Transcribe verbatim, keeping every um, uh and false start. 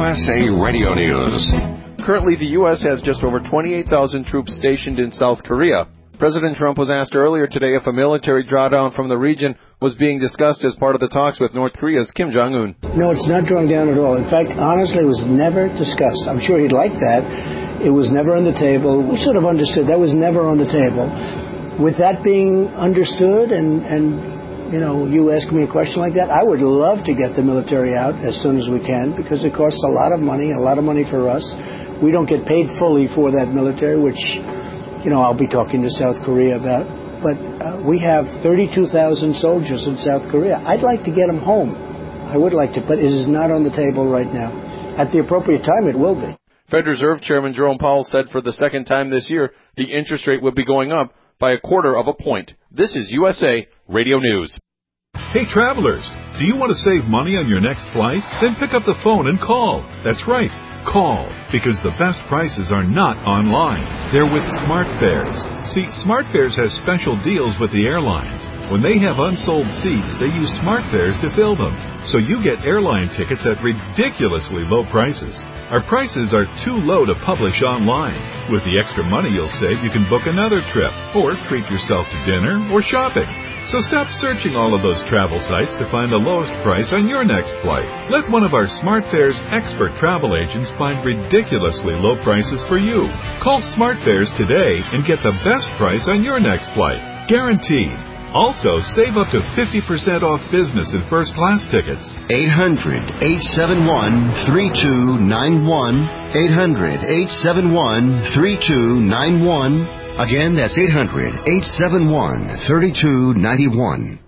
S A Radio News. Currently, the U S has just over twenty-eight thousand troops stationed in South Korea. President Trump was asked earlier today if a military drawdown from the region was being discussed as part of the talks with North Korea's Kim Jong-un. No, it's not drawn down at all. In fact, honestly, it was never discussed. I'm sure he'd like that. It was never on the table. We sort of understood that was never on the table. With that being understood and, and you know, you ask me a question like that, I would love to get the military out as soon as we can because it costs a lot of money, a lot of money for us. We don't get paid fully for that military, which, you know, I'll be talking to South Korea about. But uh, we have thirty-two thousand soldiers in South Korea. I'd like to get them home. I would like to, but it is not on the table right now. At the appropriate time, it will be. Fed Reserve Chairman Jerome Powell said for the second time this year the interest rate would be going up by a quarter of a point. This is U S A Radio News. Hey, travelers, do you want to save money on your next flight? Then pick up the phone and call. That's right. Call, because the best prices are not online. They're with SmartFares. See, SmartFares has special deals with the airlines. When they have unsold seats, they use SmartFares to fill them. So you get airline tickets at ridiculously low prices. Our prices are too low to publish online. With the extra money you'll save, you can book another trip, or treat yourself to dinner or shopping. So stop searching all of those travel sites to find the lowest price on your next flight. Let one of our SmartFares expert travel agents find ridiculously low prices for you. Call SmartFares today and get the best price on your next flight. Guaranteed. Also, save up to fifty percent off business and first class tickets. eight hundred, eight seven one, three two nine one. eight hundred, eight seven one, three two nine one. Again, that's eight hundred, eight seven one, three two nine one.